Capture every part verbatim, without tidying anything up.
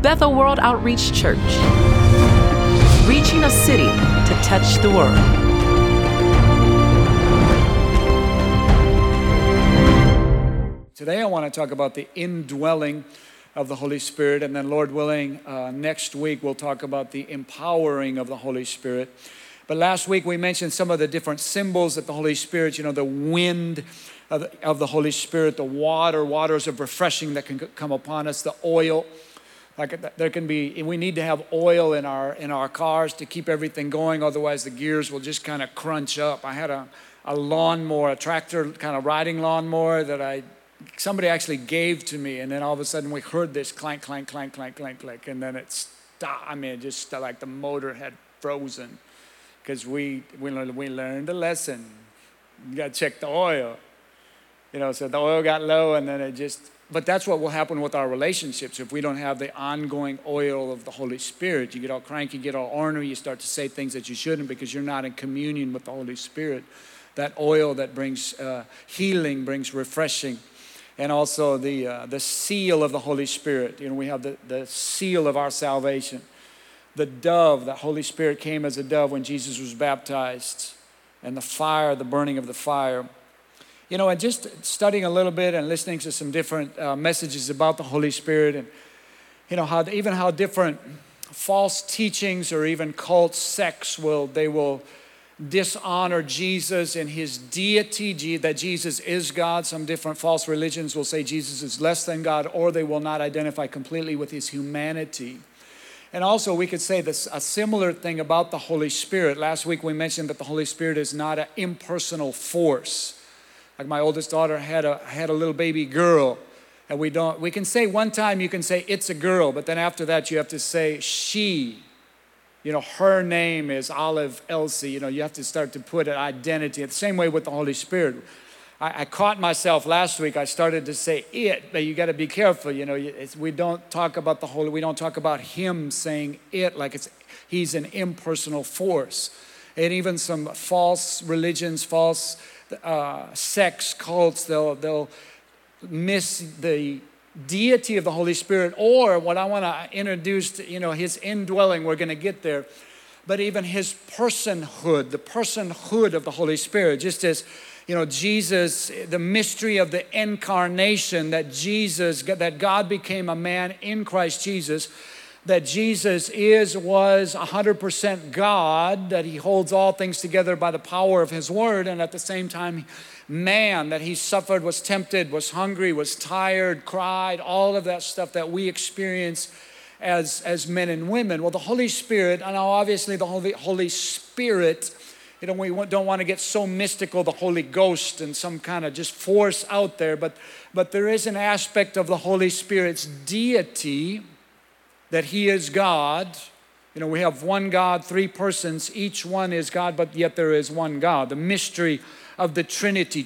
Bethel World Outreach Church, reaching a city to touch the world. Today I want to talk about the indwelling of the Holy Spirit, and then Lord willing, uh, next week we'll talk about the empowering of the Holy Spirit. But last week we mentioned some of the different symbols that the Holy Spirit, you know, the wind of the, of the Holy Spirit, the water, waters of refreshing that can come upon us, the oil. Like there can be, we need to have oil in our in our cars to keep everything going, otherwise the gears will just kind of crunch up. I had a, a lawnmower, a tractor kind of riding lawnmower that I, somebody actually gave to me, and then all of a sudden we heard this clank, clank, clank, clank, clank, clank, and then it stopped. I mean, it just like the motor had frozen because we, we, we learned a lesson. You got to check the oil. You know, so the oil got low, and then it just, but that's what will happen with our relationships. If we don't have the ongoing oil of the Holy Spirit, you get all cranky, get all ornery, you start to say things that you shouldn't because you're not in communion with the Holy Spirit. That oil that brings uh, healing, brings refreshing. And also the uh, the seal of the Holy Spirit. You know, we have the, the seal of our salvation. The dove, the Holy Spirit came as a dove when Jesus was baptized. And the fire, the burning of the fire. You know, and just studying a little bit and listening to some different uh, messages about the Holy Spirit, and you know how even how different false teachings or even cult sects will they will dishonor Jesus and his deity, that Jesus is God. Some different false religions will say Jesus is less than God, or they will not identify completely with his humanity. And also we could say this a similar thing about the Holy Spirit. Last week we mentioned that the Holy Spirit is not an impersonal force. Like my oldest daughter had a had a little baby girl, and we don't we can say one time you can say it's a girl, but then after that you have to say she. You know, her name is Olive Elsie. You know, you have to start to put an identity. The same way with the Holy Spirit. I, I caught myself last week. I started to say it, but you got to be careful. You know, it's, we don't talk about the Holy. We don't talk about him saying it like it's he's an impersonal force. And even some false religions, false uh, sects, cults, they'll they'll miss the deity of the Holy Spirit, or what I want to introduce, you know, his indwelling, we're going to get there, but even his personhood, the personhood of the Holy Spirit, just as, you know, Jesus, the mystery of the incarnation, that Jesus, that God became a man in Christ Jesus, that Jesus is, was one hundred percent God, that he holds all things together by the power of his word, and at the same time, man, that he suffered, was tempted, was hungry, was tired, cried, all of that stuff that we experience as, as men and women. Well, the Holy Spirit, and now obviously the Holy, Holy Spirit, you know, we don't want to get so mystical, the Holy Ghost and some kind of just force out there, but, but there is an aspect of the Holy Spirit's deity, that he is God. You know, we have one God, three persons, each one is God, but yet there is one God. The mystery of the Trinity,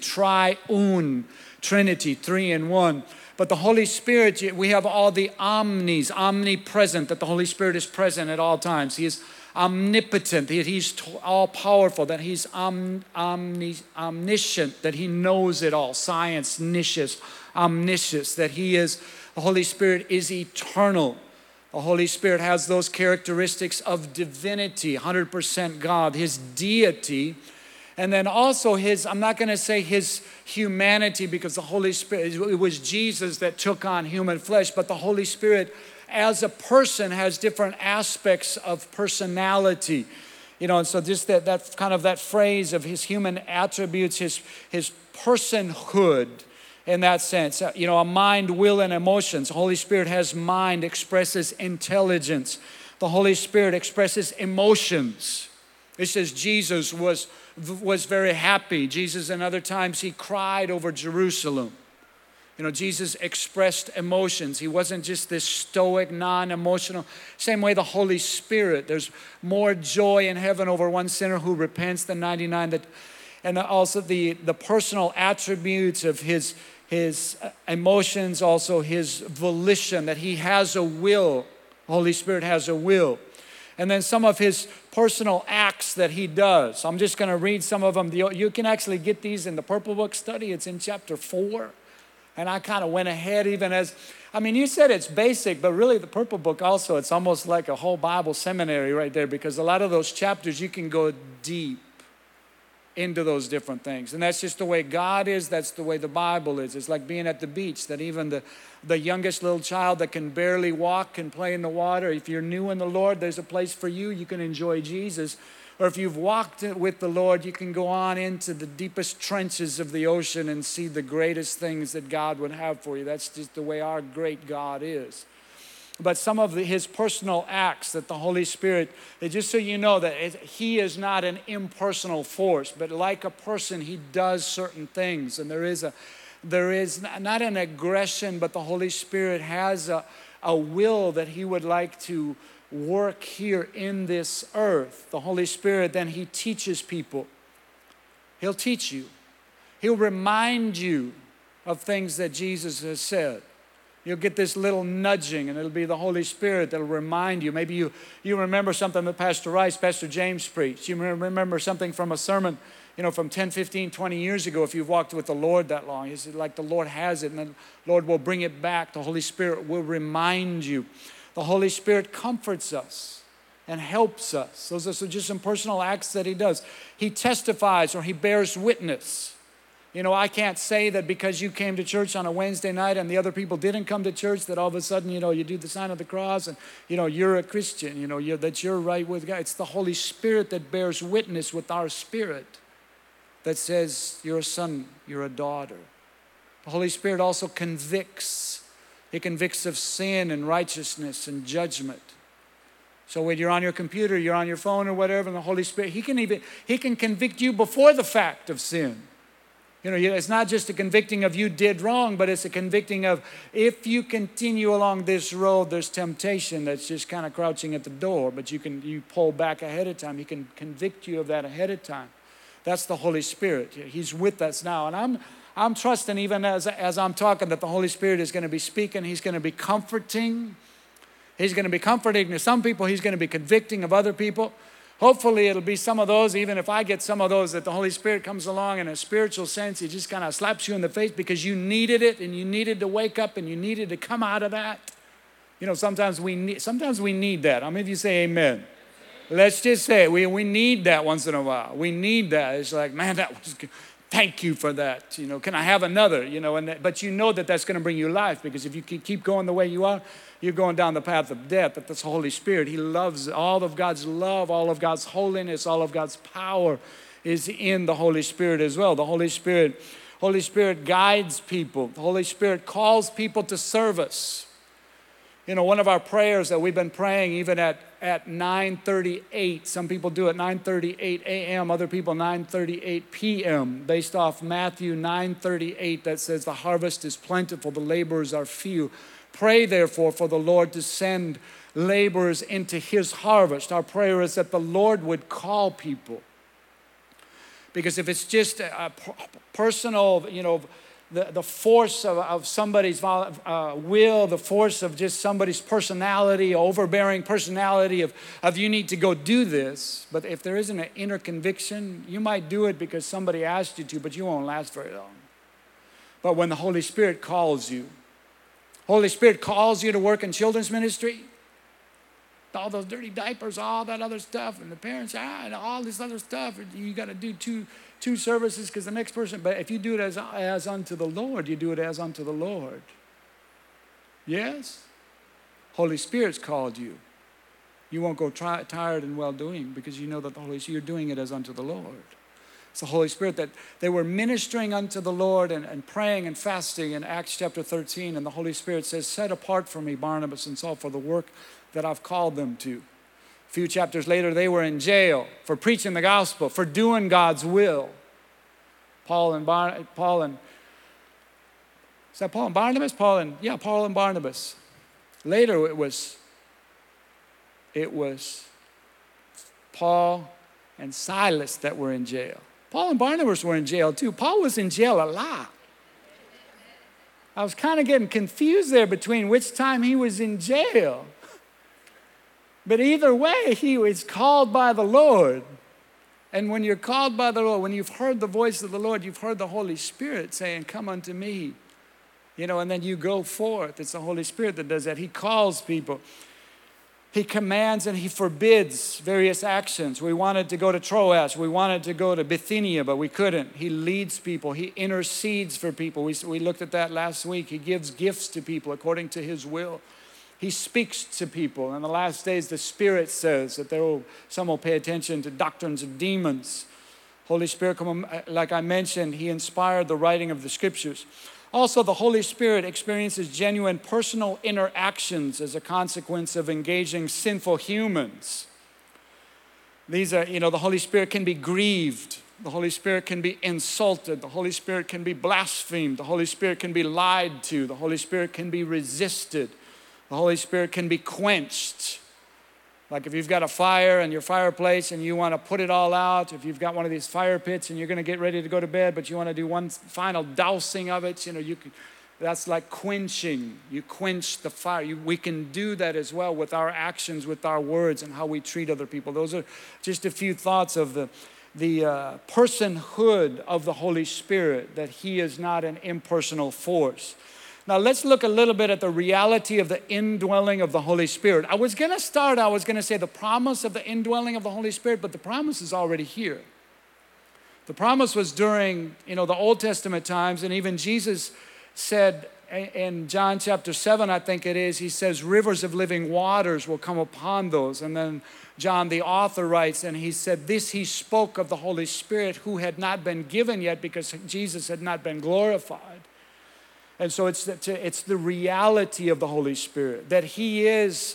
triune Trinity, three in one. But the Holy Spirit, we have all the omnis, omnipresent, that the Holy Spirit is present at all times. He is omnipotent, that he's all powerful, that he's om, omni, omniscient, that he knows it all. Science, omniscience, omniscience, that he is, the Holy Spirit is eternal. The Holy Spirit has those characteristics of divinity, one hundred percent God, his deity. And then also his, I'm not going to say his humanity, because the Holy Spirit, it was Jesus that took on human flesh, but the Holy Spirit as a person has different aspects of personality. You know, and so just that, that kind of that phrase of his human attributes, his, his personhood in that sense. You know, a mind, will, and emotions. The Holy Spirit has mind, expresses intelligence. The Holy Spirit expresses emotions. It says Jesus was was very happy. Jesus, in other times, he cried over Jerusalem. You know, Jesus expressed emotions. He wasn't just this stoic, non-emotional. Same way the Holy Spirit. There's more joy in heaven over one sinner who repents than ninety-nine. That, and also the, the personal attributes of his, his emotions, also his volition, that he has a will. The Holy Spirit has a will. And then some of his personal acts that he does. I'm just going to read some of them. You can actually get these in the Purple Book study. It's in chapter four. And I kind of went ahead even as, I mean, you said it's basic, but really the Purple Book also, it's almost like a whole Bible seminary right there, because a lot of those chapters, you can go deep into those different things. And that's just the way God is. That's the way the Bible is. It's like being at the beach, that even the, the youngest little child that can barely walk can play in the water. If you're new in the Lord, there's a place for you. You can enjoy Jesus. Or if you've walked with the Lord, you can go on into the deepest trenches of the ocean and see the greatest things that God would have for you. That's just the way our great God is. But some of the, his personal acts that the Holy Spirit, just so you know that it, he is not an impersonal force, but like a person, he does certain things. And there is a, there is not an aggression, but the Holy Spirit has a, a will that he would like to work here in this earth. The Holy Spirit, then he teaches people. He'll teach you. He'll remind you of things that Jesus has said. You'll get this little nudging, and it'll be the Holy Spirit that'll remind you. Maybe you, you remember something that Pastor Rice, Pastor James preached. You remember something from a sermon, you know, from ten, fifteen, twenty years ago, if you've walked with the Lord that long. It's like the Lord has it, and the Lord will bring it back. The Holy Spirit will remind you. The Holy Spirit comforts us and helps us. Those are just some personal acts that he does. He testifies, or he bears witness. You know, I can't say that because you came to church on a Wednesday night and the other people didn't come to church, that all of a sudden, you know, you do the sign of the cross and, you know, you're a Christian, you know, you're, that you're right with God. It's the Holy Spirit that bears witness with our spirit that says you're a son, you're a daughter. The Holy Spirit also convicts. He convicts of sin and righteousness and judgment. So when you're on your computer, you're on your phone or whatever, and the Holy Spirit, he can even, he can convict you before the fact of sin. You know, it's not just a convicting of you did wrong, but it's a convicting of if you continue along this road, there's temptation that's just kind of crouching at the door, but you can you pull back ahead of time. He can convict you of that ahead of time. That's the Holy Spirit. He's with us now. And I'm I'm trusting even as, as I'm talking that the Holy Spirit is going to be speaking. He's going to be comforting. He's going to be comforting to some people. He's going to be convicting of other people. Hopefully it'll be some of those, even if I get some of those, that the Holy Spirit comes along in a spiritual sense. He just kind of slaps you in the face because you needed it and you needed to wake up and you needed to come out of that. You know, sometimes we need, sometimes we need that. How many of you say amen? Let's just say it. We, we need that once in a while. We need that. It's like, man, that was good. Thank you for that. You know, can I have another? You know, and that, but you know that that's going to bring you life, because if you keep going the way you are, you're going down the path of death. But that's the Holy Spirit. He loves all of God's love, all of God's holiness, all of God's power is in the Holy Spirit as well. The Holy Spirit, Holy Spirit guides people. The Holy Spirit calls people to service. You know, one of our prayers that we've been praying even at, at nine thirty-eight, some people do it nine thirty-eight a.m., other people nine thirty-eight p.m., based off Matthew nine thirty-eight that says, the harvest is plentiful, the laborers are few. Pray therefore for the Lord to send laborers into his harvest. Our prayer is that the Lord would call people. Because if it's just a, a personal, you know, The, the force of, of somebody's uh, will, the force of just somebody's personality, overbearing personality of, of you need to go do this. But if there isn't an inner conviction, you might do it because somebody asked you to, but you won't last very long. But when the Holy Spirit calls you, Holy Spirit calls you to work in children's ministry, all those dirty diapers, all that other stuff, and the parents, ah, and all this other stuff, you got to do two two services because the next person, but if you do it as, as unto the Lord, you do it as unto the Lord. Yes? Holy Spirit's called you. You won't go try, tired and well-doing because you know that the Holy Spirit, you're doing it as unto the Lord. It's the Holy Spirit that they were ministering unto the Lord and, and praying and fasting in Acts chapter thirteen, and the Holy Spirit says, set apart for me Barnabas and Saul for the work that I've called them to. A few chapters later, they were in jail for preaching the gospel, for doing God's will. Paul and Bar- Paul and is that Paul and Barnabas? Paul and yeah, Paul and Barnabas. Later, it was it was Paul and Silas that were in jail. Paul and Barnabas were in jail too. Paul was in jail a lot. I was kind of getting confused there between which time he was in jail. But either way, he was called by the Lord. And when you're called by the Lord, when you've heard the voice of the Lord, you've heard the Holy Spirit saying, come unto me. You know, and then you go forth. It's the Holy Spirit that does that. He calls people. He commands and he forbids various actions. We wanted to go to Troas. We wanted to go to Bithynia, but we couldn't. He leads people. He intercedes for people. We, we looked at that last week. He gives gifts to people according to his will. He speaks to people. In the last days, the Spirit says that there will, some will pay attention to doctrines of demons. Holy Spirit, like I mentioned, he inspired the writing of the scriptures. Also, the Holy Spirit experiences genuine personal interactions as a consequence of engaging sinful humans. These are, you know, the Holy Spirit can be grieved. The Holy Spirit can be insulted. The Holy Spirit can be blasphemed. The Holy Spirit can be lied to. The Holy Spirit can be resisted. The Holy Spirit can be quenched. Like if you've got a fire in your fireplace and you want to put it all out, if you've got one of these fire pits and you're going to get ready to go to bed, but you want to do one final dousing of it, you know, you can, that's like quenching. You quench the fire. You, we can do that as well with our actions, with our words, and how we treat other people. Those are just a few thoughts of the, the uh, personhood of the Holy Spirit, that he is not an impersonal force. Now let's look a little bit at the reality of the indwelling of the Holy Spirit. I was going to start, I was going to say the promise of the indwelling of the Holy Spirit, but the promise is already here. The promise was during, you know, the Old Testament times, and even Jesus said in John chapter seven, I think it is, he says, rivers of living waters will come upon those. And then John, the author, writes, and he said, this he spoke of the Holy Spirit who had not been given yet because Jesus had not been glorified. And so it's the, it's the reality of the Holy Spirit, that he is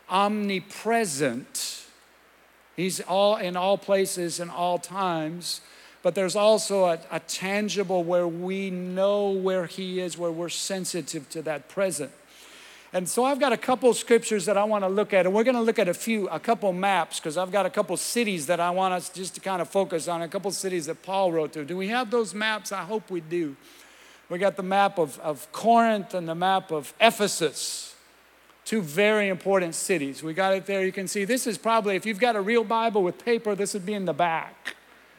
omnipresent. He's all in all places and all times. But there's also a, a tangible where we know where he is, where we're sensitive to that present. And so I've got a couple scriptures that I want to look at. And we're going to look at a few, a couple maps, because I've got a couple cities that I want us just to kind of focus on, a couple cities that Paul wrote to. Do we have those maps? I hope we do. We got the map of, of Corinth and the map of Ephesus. Two very important cities. We got it there. You can see this is probably, if you've got a real Bible with paper, this would be in the back.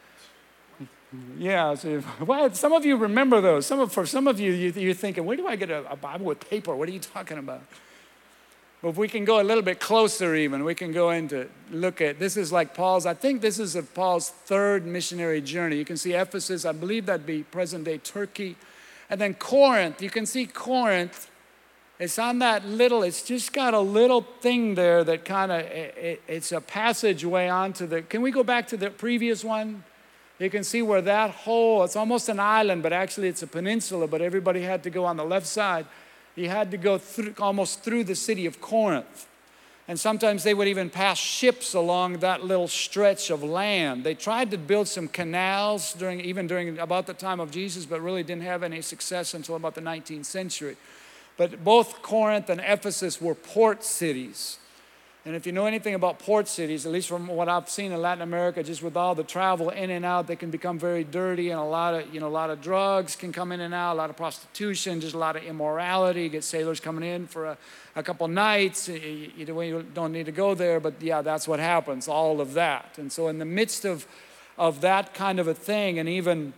Yeah, so, well, some of you remember those. Some of, for some of you, you, you're thinking, where do I get a, a Bible with paper? What are you talking about? But if we can go a little bit closer even, we can go into, look at, this is like Paul's, I think this is of Paul's third missionary journey. You can see Ephesus, I believe that'd be present-day Turkey. And then Corinth, you can see Corinth, it's on that little, it's just got a little thing there that kind of, it, it's a passageway onto the, can we go back to the previous one? You can see where that whole, it's almost an island, but actually it's a peninsula, but everybody had to go on the left side. You had to go through, almost through the city of Corinth. And sometimes they would even pass ships along that little stretch of land. They tried to build some canals during, even during about the time of Jesus, but really didn't have any success until about the nineteenth century. But both Corinth and Ephesus were port cities. And if you know anything about port cities, at least from what I've seen in Latin America, just with all the travel in and out, they can become very dirty, and a lot of, you know, a lot of drugs can come in and out, a lot of prostitution, just a lot of immorality. You get sailors coming in for a, a couple nights. You, you don't need to go there, but yeah, that's what happens, all of that. And so in the midst of, of that kind of a thing, and even,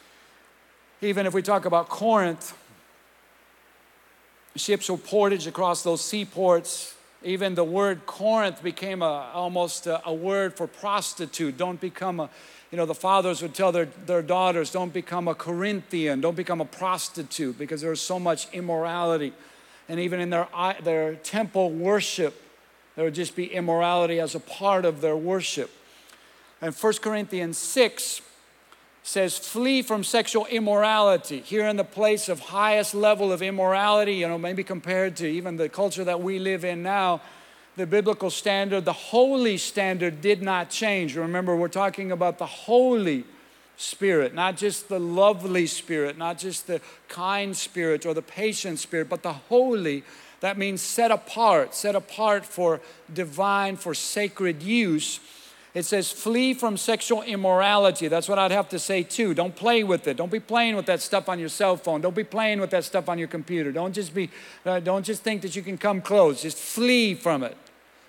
even if we talk about Corinth, ships were portage across those seaports. Even the word Corinth became a, almost a, a word for prostitute. Don't become a, you know, the fathers would tell their, their daughters, don't become a Corinthian, don't become a prostitute, because there's so much immorality. And even in their, their temple worship, there would just be immorality as a part of their worship. And First Corinthians six says, flee from sexual immorality. Here in the place of highest level of immorality, you know, maybe compared to even the culture that we live in now, the biblical standard, the holy standard did not change. Remember, we're talking about the Holy Spirit, not just the lovely Spirit, not just the kind Spirit or the patient Spirit, but the holy. That means set apart, set apart for divine, for sacred use. It says, flee from sexual immorality. That's what I'd have to say too. Don't play with it. Don't be playing with that stuff on your cell phone. Don't be playing with that stuff on your computer. Don't just be, uh, don't just think that you can come close. Just flee from it.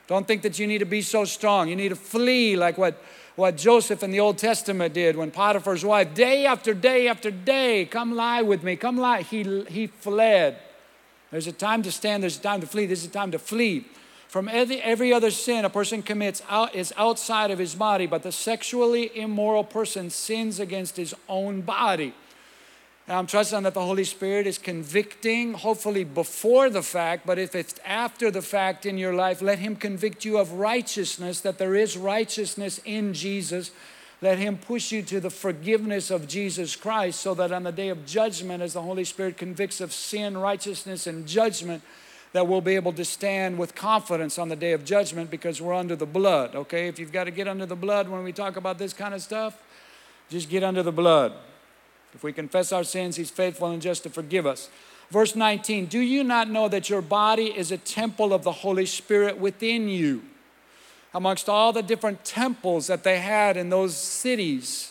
Don't think that you need to be so strong. You need to flee like what, what Joseph in the Old Testament did when Potiphar's wife, day after day after day, come lie with me, come lie. He, he fled. There's a time to stand, there's a time to flee, there's a time to flee. From every, every other sin a person commits out, is outside of his body, but the sexually immoral person sins against his own body. And I'm trusting that the Holy Spirit is convicting, hopefully before the fact, but if it's after the fact in your life, let Him convict you of righteousness, that there is righteousness in Jesus. Let Him push you to the forgiveness of Jesus Christ so that on the day of judgment, as the Holy Spirit convicts of sin, righteousness, and judgment, that we'll be able to stand with confidence on the day of judgment because we're under the blood, okay? If you've got to get under the blood when we talk about this kind of stuff, just get under the blood. If we confess our sins, He's faithful and just to forgive us. Verse nineteen, do you not know that your body is a temple of the Holy Spirit within you? Amongst all the different temples that they had in those cities,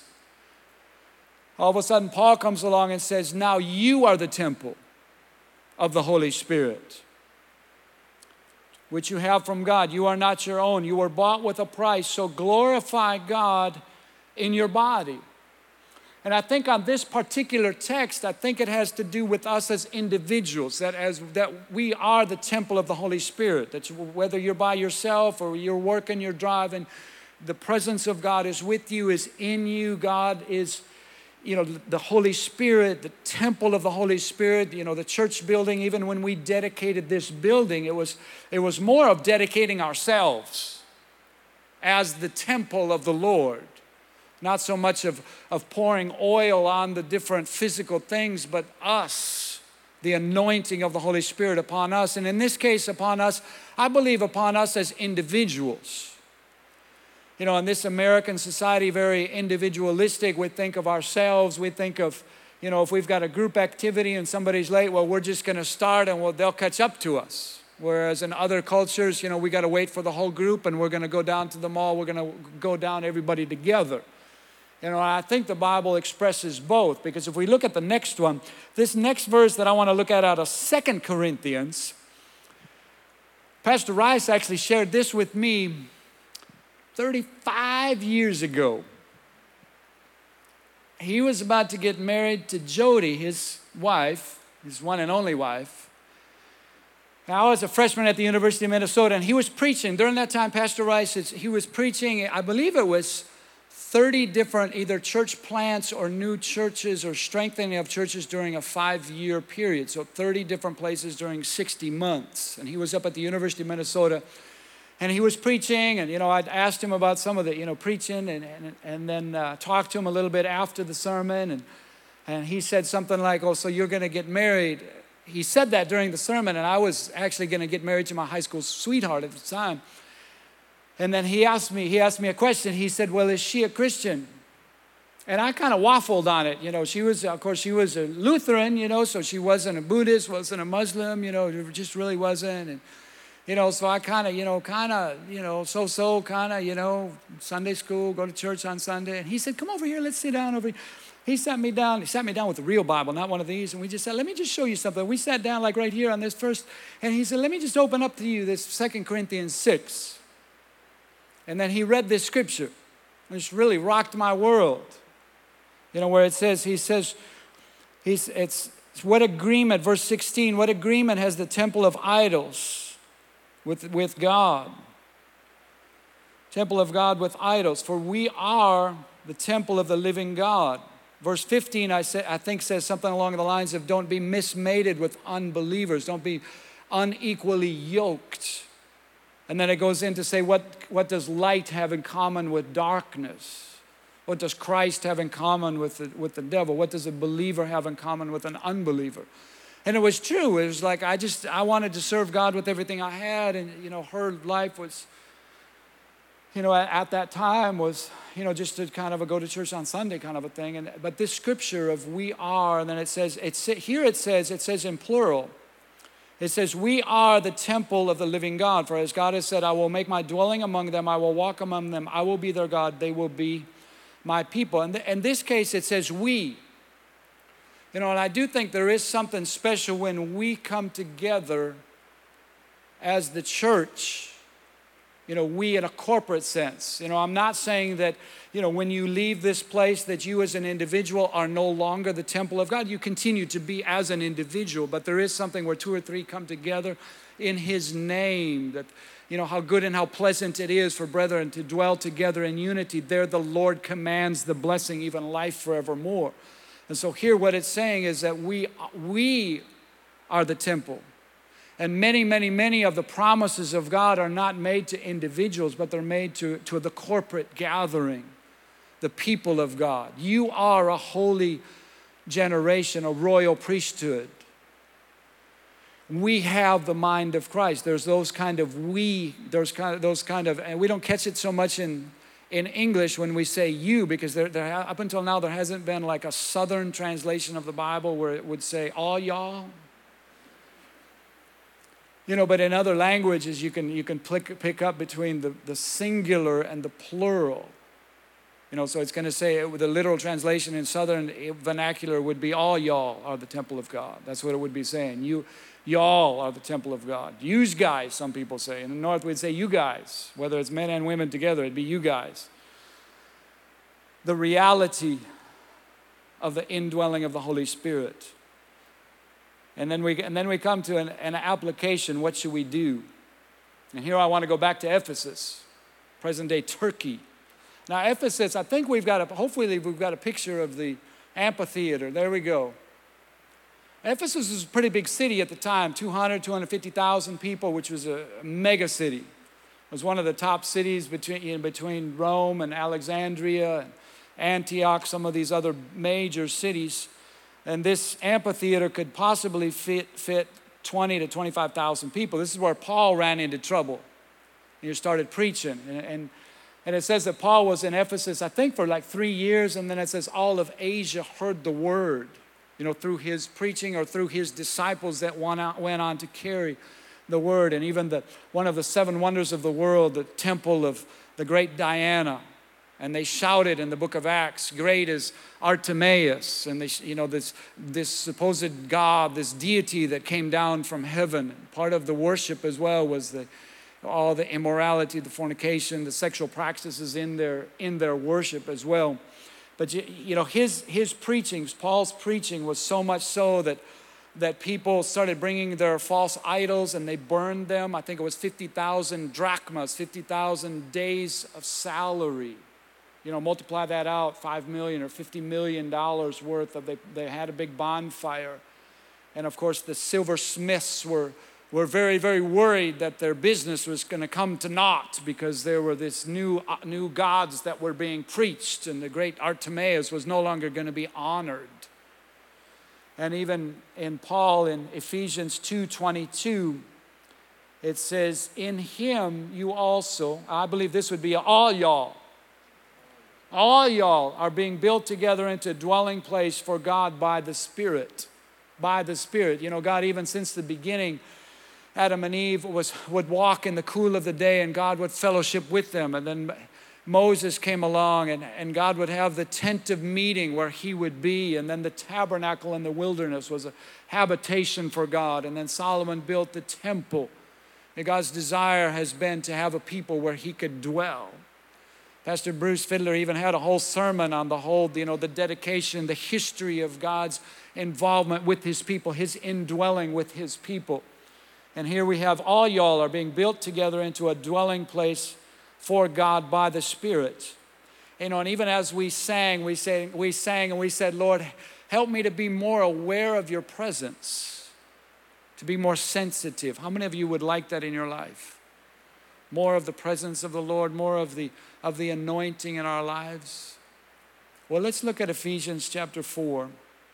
all of a sudden Paul comes along and says, now you are the temple of the Holy Spirit, which you have from God. You are not your own. You were bought with a price, so glorify God in your body. And I think on this particular text, I think it has to do with us as individuals, that as that we are the temple of the Holy Spirit, that you, whether you're by yourself or you're working, you're driving, the presence of God is with you, is in you. God is, you know, the Holy Spirit, the temple of the Holy Spirit, you know, the church building. Even when we dedicated this building, it was, it was more of dedicating ourselves as the temple of the Lord. Not so much of, of pouring oil on the different physical things, but us, the anointing of the Holy Spirit upon us. And in this case, upon us, I believe upon us as individuals. You know, in this American society, very individualistic, we think of ourselves, we think of, you know, if we've got a group activity and somebody's late, well, we're just going to start and well, they'll catch up to us. Whereas in other cultures, you know, we got to wait for the whole group and we're going to go down to the mall, we're going to go down everybody together. You know, I think the Bible expresses both, because if we look at the next one, this next verse that I want to look at out of Second Corinthians, Pastor Rice actually shared this with me thirty-five years ago. He was about to get married to Jody, his wife, his one and only wife. Now, I was a freshman at the University of Minnesota, and he was preaching. During that time, Pastor Rice, he was preaching, I believe it was thirty different either church plants or new churches or strengthening of churches during a five-year period. So thirty different places during sixty months. And he was up at the University of Minnesota, and he was preaching. And, you know, I'd asked him about some of the, you know, preaching and, and, and then uh, talked to him a little bit after the sermon. And, and he said something like, oh, so you're going to get married. He said that during the sermon, and I was actually going to get married to my high school sweetheart at the time. And then he asked me, he asked me a question. He said, well, is she a Christian? And I kind of waffled on it. You know, she was, of course, she was a Lutheran, you know, so she wasn't a Buddhist, wasn't a Muslim, you know, it just really wasn't. And, you know, so I kind of, you know, kind of, you know, so-so, kind of, you know, Sunday school, go to church on Sunday. And he said, come over here, let's sit down over here. He sat me down, he sat me down with a real Bible, not one of these. And we just said, let me just show you something. We sat down like right here on this first, and he said, let me just open up to you this Second Corinthians six. And then he read this scripture, which really rocked my world. You know, where it says, he says, he's, it's, it's what agreement, verse sixteen, what agreement has the temple of idols with, with God? Temple of God with idols, for we are the temple of the living God. Verse fifteen, I, say, I think, says something along the lines of, don't be mismated with unbelievers, don't be unequally yoked. And then it goes in to say, what, what does light have in common with darkness? What does Christ have in common with the, with the devil? What does a believer have in common with an unbeliever? And it was true. It was like I just, I wanted to serve God with everything I had. And, you know, her life was, you know, at, at that time was, you know, just to kind of a go to church on Sunday kind of a thing. And but this scripture of we are, and then it says, it's, here it says, it says in plural. It says, we are the temple of the living God. For as God has said, I will make my dwelling among them. I will walk among them. I will be their God. They will be my people. And in this case, it says we. You know, and I do think there is something special when we come together as the church You know, we in a corporate sense. You know, I'm not saying that, you know, when you leave this place that you as an individual are no longer the temple of God. You continue to be as an individual, but there is something where two or three come together in His name. That, you know, how good and how pleasant it is for brethren to dwell together in unity. There the Lord commands the blessing, even life forevermore. And so here what it's saying is that we, we are the temple. And many, many, many of the promises of God are not made to individuals, but they're made to, to the corporate gathering, the people of God. You are a holy generation, a royal priesthood. We have the mind of Christ. There's those kind of we, there's kind of, those kind of, and we don't catch it so much in, in English when we say you, because there, there, up until now there hasn't been like a southern translation of the Bible where it would say all y'all. You know, but in other languages, you can, you can pick, pick up between the, the singular and the plural. You know, so it's going to say, the literal translation in Southern vernacular would be, all y'all are the temple of God. That's what it would be saying. You, y'all are the temple of God. Yous guys, some people say. In the North, we'd say you guys. Whether it's men and women together, it'd be you guys. The reality of the indwelling of the Holy Spirit. And then we and then we come to an, an application. What should we do? And here I want to go back to Ephesus, present-day Turkey. Now Ephesus, I think we've got a, hopefully we've got a picture of the amphitheater. There we go. Ephesus was a pretty big city at the time, two hundred, two hundred fifty thousand people, which was a mega city. It was one of the top cities between, you know, between Rome and Alexandria and Antioch, some of these other major cities. And this amphitheater could possibly fit, fit twenty to twenty-five thousand people. This is where Paul ran into trouble. He started preaching. And, and, and it says that Paul was in Ephesus, I think, for like three years. And then it says all of Asia heard the word, you know, through his preaching or through his disciples that went, out, went on to carry the word. And even the, one of the seven wonders of the world, the temple of the great Diana. And they shouted in the book of Acts, great is Artemis, and they, you know, this, this supposed God, this deity that came down from heaven. Part of the worship as well was the, all the immorality, the fornication, the sexual practices in their, in their worship as well. But you, you know, his, his preaching, Paul's preaching was so much so that, that people started bringing their false idols and they burned them. I think it was fifty thousand drachmas, fifty thousand days of salary. You know, multiply that out, five million or fifty million dollars worth of, they, they had a big bonfire. And of course, the silversmiths were, were very, very worried that their business was going to come to naught because there were this new, uh, new gods that were being preached, and the great Artemis was no longer going to be honored. And even in Paul, in Ephesians two twenty-two, it says, in him you also, I believe this would be all y'all, all y'all are being built together into a dwelling place for God by the Spirit. By the Spirit. You know, God, even since the beginning, Adam and Eve was, would walk in the cool of the day and God would fellowship with them. And then Moses came along and, and God would have the tent of meeting where he would be. And then the tabernacle in the wilderness was a habitation for God. And then Solomon built the temple. And God's desire has been to have a people where he could dwell. Pastor Bruce Fiddler even had a whole sermon on the whole, you know, the dedication, the history of God's involvement with his people, his indwelling with his people. And here we have all y'all are being built together into a dwelling place for God by the Spirit. You know, and even as we sang, we sang, we sang and we said, Lord, help me to be more aware of your presence, to be more sensitive. How many of you would like that in your life? More of the presence of the Lord, more of the of the anointing in our lives. Well, let's look at Ephesians chapter four.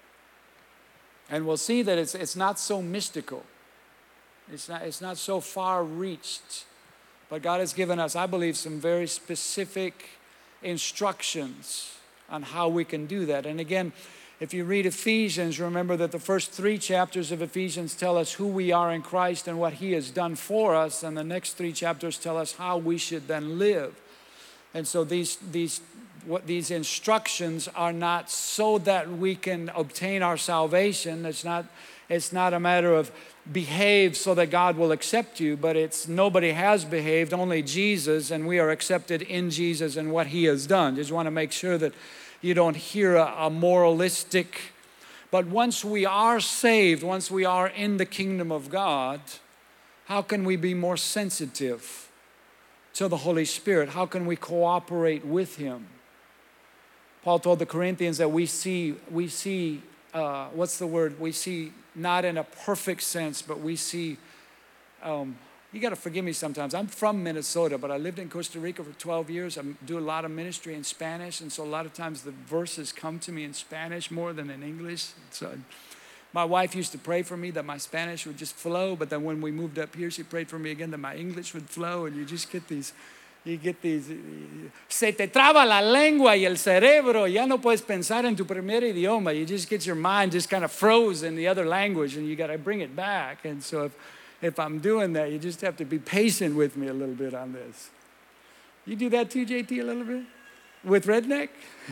And we'll see that it's it's not so mystical. It's not, it's not so far reached. But God has given us, I believe, some very specific instructions on how we can do that. And again, if you read Ephesians, remember that the first three chapters of Ephesians tell us who we are in Christ and what he has done for us. And the next three chapters tell us how we should then live. And so these, these, what these instructions are not so that we can obtain our salvation. It's not, It's not a matter of behave so that God will accept you, but it's nobody has behaved, only Jesus, and we are accepted in Jesus and what He has done. Just want to make sure that you don't hear a, a moralistic. But once we are saved, once we are in the kingdom of God, how can we be more sensitive to the Holy Spirit? How can we cooperate with Him? Paul told the Corinthians that we see, we see, uh, what's the word? We see not in a perfect sense, but we see, um, you got to forgive me sometimes. I'm from Minnesota, but I lived in Costa Rica for twelve years. I do a lot of ministry in Spanish, and so a lot of times the verses come to me in Spanish more than in English. So my wife used to pray for me that my Spanish would just flow, but then when we moved up here, she prayed for me again that my English would flow, and you just get these, you get these, se te traba la lengua y el cerebro, ya no puedes pensar en tu primer idioma. You just get your mind just kind of froze in the other language, and you got to bring it back. And so if, if I'm doing that, you just have to be patient with me a little bit on this. You do that too, J T, a little bit? With Redneck?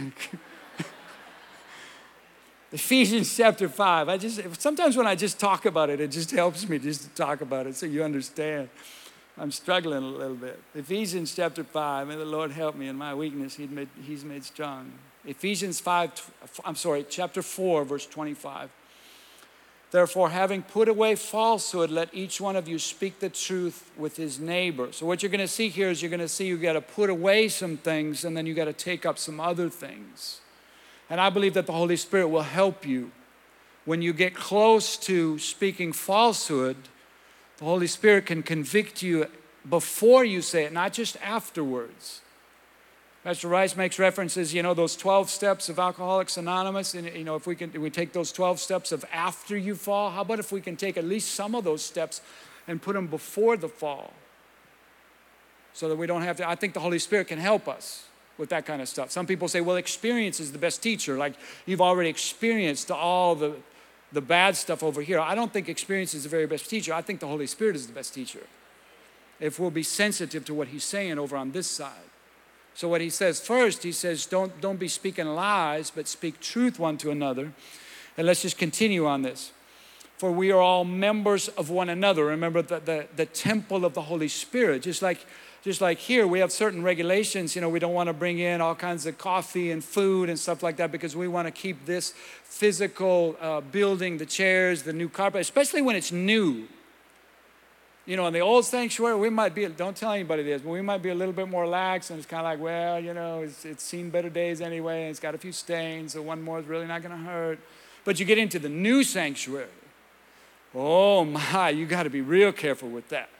Ephesians chapter five. I just sometimes when I just talk about it, it just helps me just to talk about it so you understand. I'm struggling a little bit. Ephesians chapter five. May the Lord help me in my weakness. He's made, he's made strong. Ephesians five, I'm sorry, chapter four, verse twenty-five. Therefore, having put away falsehood, let each one of you speak the truth with his neighbor. So what you're going to see here is you're going to see you got to put away some things, and then you got to take up some other things. And I believe that the Holy Spirit will help you. When you get close to speaking falsehood, the Holy Spirit can convict you before you say it, not just afterwards. Pastor Rice makes references, you know, those twelve steps of Alcoholics Anonymous. And, you know, if we can we take those twelve steps of after you fall, how about if we can take at least some of those steps and put them before the fall so that we don't have to. I think the Holy Spirit can help us with that kind of stuff. Some people say, well, experience is the best teacher. Like you've already experienced all the, the bad stuff over here. I don't think experience is the very best teacher. I think the Holy Spirit is the best teacher. If we'll be sensitive to what He's saying over on this side. So what He says first, He says, don't, don't be speaking lies, but speak truth one to another. And let's just continue on this. For we are all members of one another. Remember the, the, the temple of the Holy Spirit. Just like, just like here, we have certain regulations. You know, we don't want to bring in all kinds of coffee and food and stuff like that because we want to keep this physical uh, building, the chairs, the new carpet, especially when it's new. You know, in the old sanctuary, we might be, don't tell anybody this, but we might be a little bit more lax, and it's kind of like, well, you know, it's, it's seen better days anyway, and it's got a few stains, so one more is really not going to hurt. But you get into the new sanctuary. Oh my, you got to be real careful with that.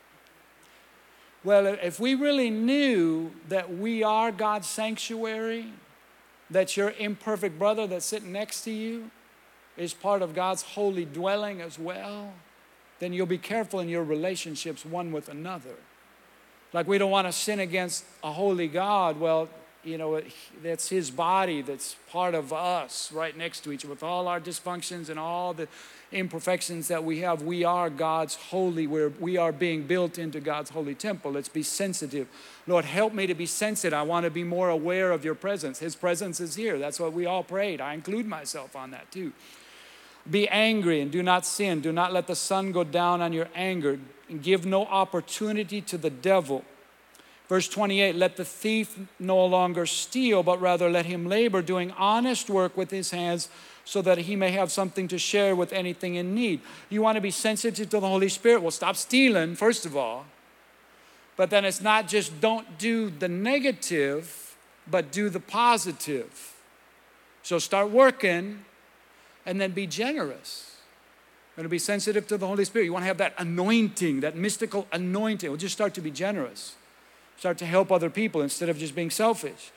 Well, if we really knew that we are God's sanctuary, that your imperfect brother that's sitting next to you is part of God's holy dwelling as well, then you'll be careful in your relationships one with another. Like we don't want to sin against a holy God. Well, you know, that's His body that's part of us right next to each other. With all our dysfunctions and all the imperfections that we have, we are God's holy, we're, we are being built into God's holy temple. Let's be sensitive. Lord, help me to be sensitive. I want to be more aware of your presence. His presence is here. That's what we all prayed. I include myself on that too. Be angry and do not sin. Do not let the sun go down on your anger, and give no opportunity to the devil. Verse twenty-eight, let the thief no longer steal, but rather let him labor, doing honest work with his hands, so that he may have something to share with anything in need. You want to be sensitive to the Holy Spirit? Well, stop stealing, first of all. But then it's not just don't do the negative, but do the positive. So start working. And then be generous. You're going to be sensitive to the Holy Spirit. You want to have that anointing, that mystical anointing. Well, just start to be generous. Start to help other people instead of just being selfish.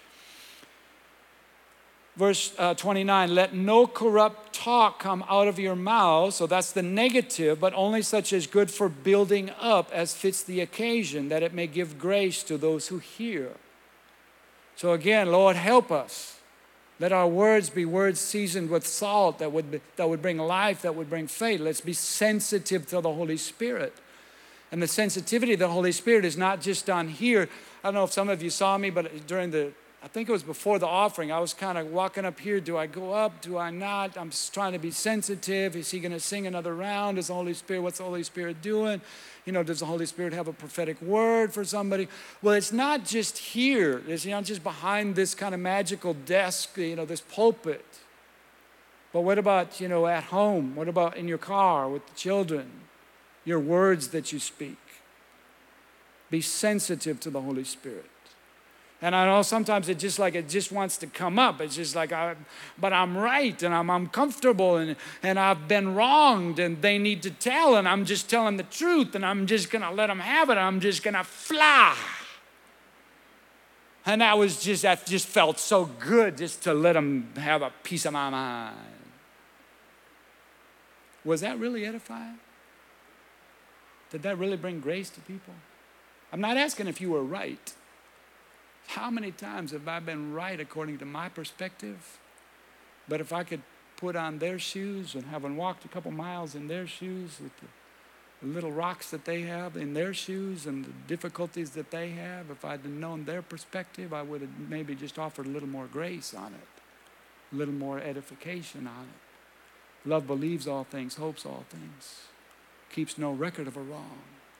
Verse uh, twenty-nine, let no corrupt talk come out of your mouth. So that's the negative, but only such as good for building up as fits the occasion, that it may give grace to those who hear. So again, Lord, help us. Let our words be words seasoned with salt that would, be, that would bring life, that would bring faith. Let's be sensitive to the Holy Spirit. And the sensitivity of the Holy Spirit is not just on here. I don't know if some of you saw me, but during the I think it was before the offering. I was kind of walking up here. Do I go up? Do I not? I'm just trying to be sensitive. Is he going to sing another round? Is the Holy Spirit, what's the Holy Spirit doing? You know, does the Holy Spirit have a prophetic word for somebody? Well, it's not just here. It's not just behind this kind of magical desk, you know, this pulpit. But what about, you know, at home? What about in your car with the children? Your words that you speak. Be sensitive to the Holy Spirit. And I know sometimes it just like it just wants to come up. It's just like, I, but I'm right and I'm, I'm comfortable and, and I've been wronged and they need to tell and I'm just telling the truth and I'm just going to let them have it. I'm just going to fly. And that was just, that just felt so good just to let them have a piece of my mind. Was that really edifying? Did that really bring grace to people? I'm not asking if you were right. How many times have I been right according to my perspective? But if I could put on their shoes and having walked a couple miles in their shoes with the little rocks that they have in their shoes and the difficulties that they have, if I'd known their perspective, I would have maybe just offered a little more grace on it, a little more edification on it. Love believes all things, hopes all things, keeps no record of a wrong.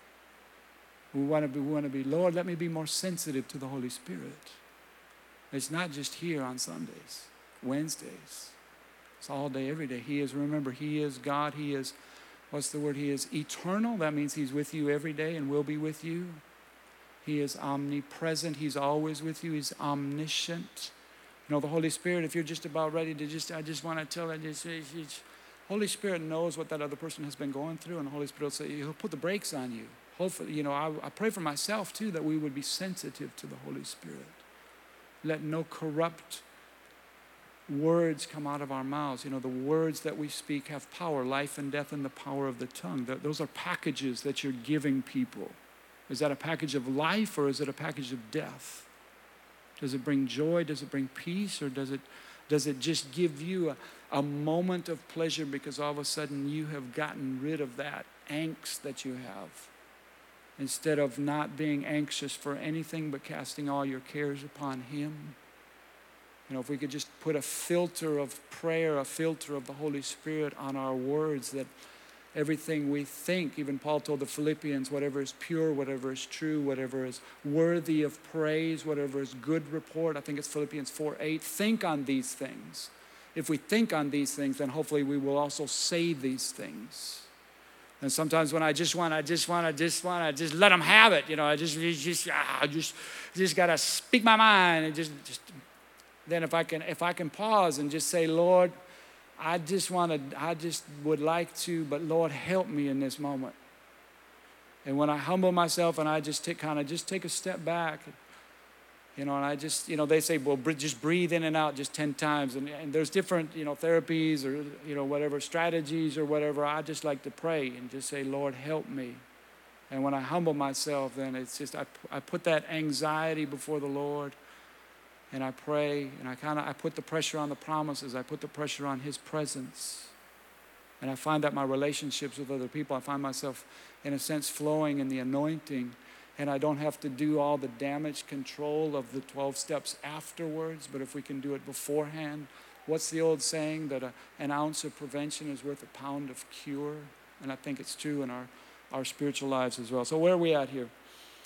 We want to be, we want to be, Lord, let me be more sensitive to the Holy Spirit. It's not just here on Sundays, Wednesdays. It's all day, every day. He is, remember, He is God. He is, what's the word? He is eternal. That means He's with you every day and will be with you. He is omnipresent. He's always with you. He's omniscient. You know, the Holy Spirit, if you're just about ready to just, I just want to tell you, just, just, Holy Spirit knows what that other person has been going through, and the Holy Spirit will say, He'll put the brakes on you. Hopefully, you know, I, I pray for myself too that we would be sensitive to the Holy Spirit. Let no corrupt words come out of our mouths. You know, the words that we speak have power, life and death in the power of the tongue. Those are packages that you're giving people. Is that a package of life or is it a package of death? Does it bring joy? Does it bring peace? Or does it, does it just give you a, a moment of pleasure because all of a sudden you have gotten rid of that angst that you have? Instead of not being anxious for anything but casting all your cares upon Him. You know, if we could just put a filter of prayer, a filter of the Holy Spirit on our words, that everything we think, even Paul told the Philippians, whatever is pure, whatever is true, whatever is worthy of praise, whatever is good report, I think it's Philippians four eight, think on these things. If we think on these things, then hopefully we will also say these things. And sometimes when I just want, I just want, I just want, I just let them have it. You know, I just, just, I just, just gotta speak my mind, and just, just. Then if I can, if I can pause and just say, Lord, I just want to, I just would like to, but Lord, help me in this moment. And when I humble myself and I just take, kind of just take a step back, you know, and I just, you know, they say, well, just breathe in and out just ten times. And, and there's different, you know, therapies or, you know, whatever, strategies or whatever. I just like to pray and just say, Lord, help me. And when I humble myself, then it's just, I, I put that anxiety before the Lord and I pray and I kind of, I put the pressure on the promises. I put the pressure on His presence. And I find that my relationships with other people, I find myself, in a sense, flowing in the anointing. And I don't have to do all the damage control of the twelve steps afterwards, but if we can do it beforehand. What's the old saying? That a, an ounce of prevention is worth a pound of cure. And I think it's true in our, our spiritual lives as well. So where are we at here?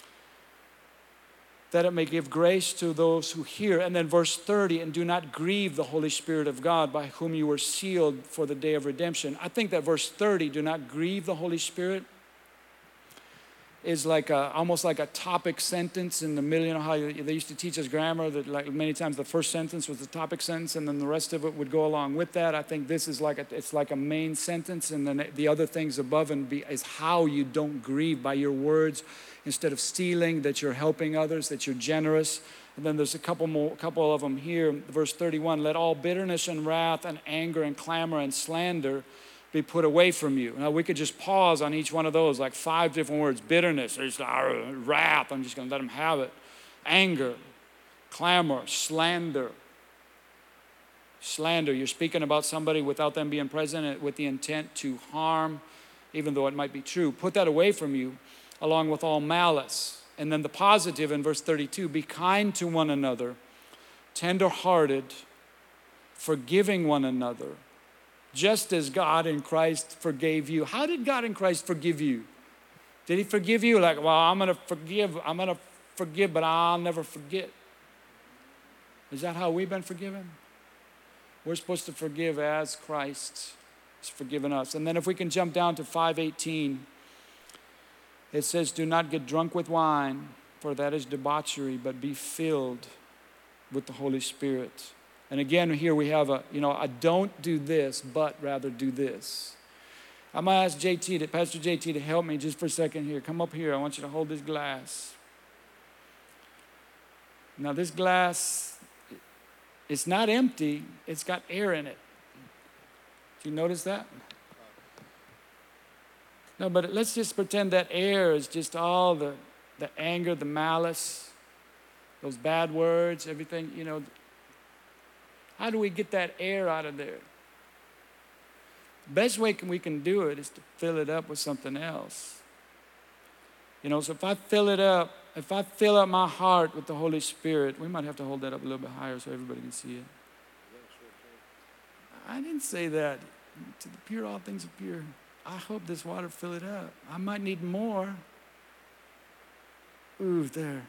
That it may give grace to those who hear. And then verse thirty, and do not grieve the Holy Spirit of God, by whom you were sealed for the day of redemption. I think that verse thirty, do not grieve the Holy Spirit, is like a, almost like a topic sentence in the middle. You know how they used to teach us grammar, that like many times the first sentence was the topic sentence and then the rest of it would go along with that. I think this is like a, it's like a main sentence, and then the other things above and be, is how you don't grieve by your words. Instead of stealing, that you're helping others, that you're generous. And then there's a couple more, couple of them here. Verse thirty-one, let all bitterness and wrath and anger and clamor and slander be put away from you. Now we could just pause on each one of those, like five different words. Bitterness, there's wrath, I'm just going to let them have it. Anger, clamor, slander. Slander, you're speaking about somebody without them being present with the intent to harm, even though it might be true. Put that away from you, along with all malice. And then the positive in verse thirty-two, be kind to one another, tender-hearted, forgiving one another, just as God in Christ forgave you. How did God in Christ forgive you? Did he forgive you like, well, I'm going to forgive, I'm going to forgive, but I'll never forget? Is that how we've been forgiven? We're supposed to forgive as Christ has forgiven us. And then if we can jump down to five eighteen, it says, do not get drunk with wine, for that is debauchery, but be filled with the Holy Spirit. And again, here we have a, you know, I don't do this, but rather do this. I'm going to ask J T, to, Pastor J T to help me just for a second here. Come up here. I want you to hold this glass. Now this glass, it's not empty. It's got air in it. Do you notice that? No, but let's just pretend that air is just all the, the anger, the malice, those bad words, everything, you know. How do we get that air out of there? The best way we can do it is to fill it up with something else. You know, so if I fill it up, if I fill up my heart with the Holy Spirit, we might have to hold that up a little bit higher so everybody can see it. I didn't say that. To the pure, all things are pure. I hope this water fill it up. I might need more. Ooh, there.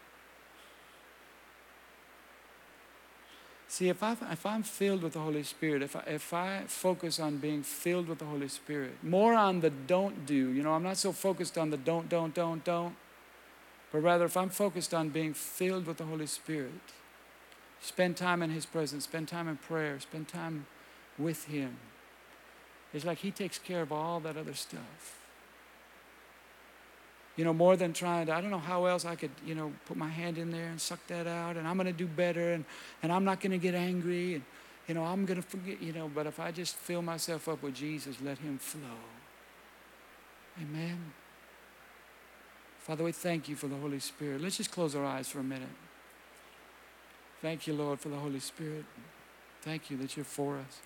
See, if, I, if I'm filled with the Holy Spirit, if I, if I focus on being filled with the Holy Spirit, more on the don't do, you know, I'm not so focused on the don't, don't, don't, don't, but rather if I'm focused on being filled with the Holy Spirit, spend time in His presence, spend time in prayer, spend time with Him. It's like He takes care of all that other stuff. You know, more than trying to, I don't know how else I could, you know, put my hand in there and suck that out, and I'm going to do better, and, and I'm not going to get angry, and, you know, I'm going to forget, you know, but if I just fill myself up with Jesus, let Him flow. Amen. Father, we thank You for the Holy Spirit. Let's just close our eyes for a minute. Thank You, Lord, for the Holy Spirit. Thank You that You're for us.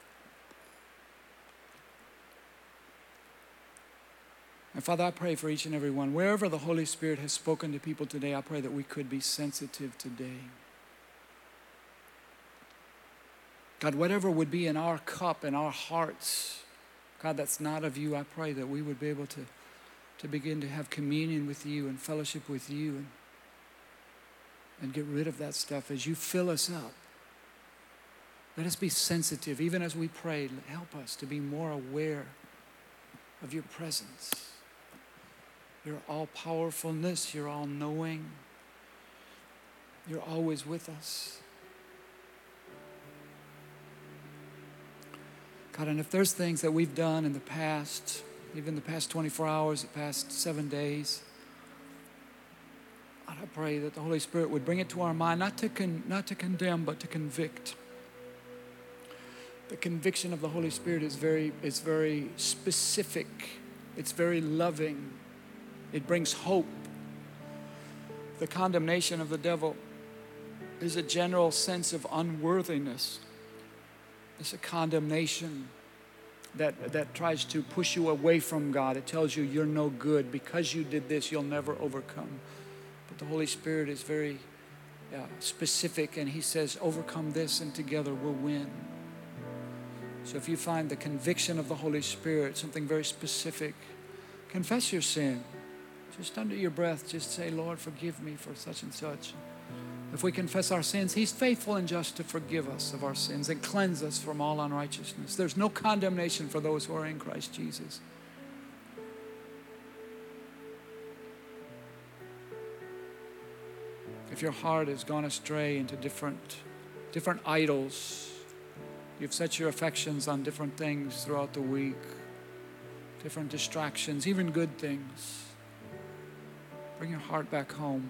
And Father, I pray for each and every one. Wherever the Holy Spirit has spoken to people today, I pray that we could be sensitive today. God, whatever would be in our cup, in our hearts, God, that's not of You, I pray that we would be able to, to begin to have communion with You and fellowship with You and, and get rid of that stuff as You fill us up. Let us be sensitive, even as we pray. Help us to be more aware of Your presence. Your all-powerfulness, Your all-knowing. You're always with us. God, and if there's things that we've done in the past, even the past twenty-four hours, the past seven days, God, I pray that the Holy Spirit would bring it to our mind, not to con- not to condemn, but to convict. The conviction of the Holy Spirit is very, is very specific. It's very loving. It brings hope. The condemnation of the devil is a general sense of unworthiness. It's a condemnation that, that tries to push you away from God. It tells you you're no good. Because you did this, you'll never overcome. But the Holy Spirit is very uh, specific, and He says, overcome this and together we'll win. So if you find the conviction of the Holy Spirit, something very specific, confess your sin. Just under your breath, just say, Lord, forgive me for such and such. If we confess our sins, He's faithful and just to forgive us of our sins and cleanse us from all unrighteousness. There's no condemnation for those who are in Christ Jesus. If your heart has gone astray into different, different idols, you've set your affections on different things throughout the week, different distractions, even good things. Bring your heart back home,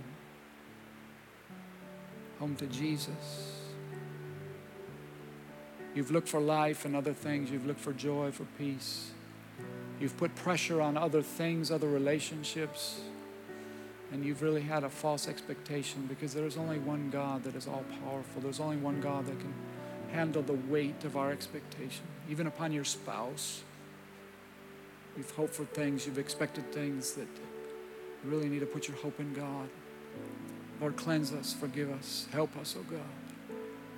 home to Jesus. You've looked for life and other things. You've looked for joy, for peace. You've put pressure on other things, other relationships, and you've really had a false expectation, because there is only one God that is all powerful. There's only one God that can handle the weight of our expectation, even upon your spouse. You've hoped for things, you've expected things that you really need to put your hope in God. Lord, cleanse us, forgive us, help us, oh God.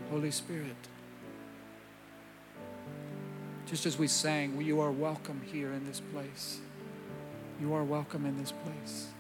Holy Spirit, just as we sang, you are welcome here in this place. You are welcome in this place.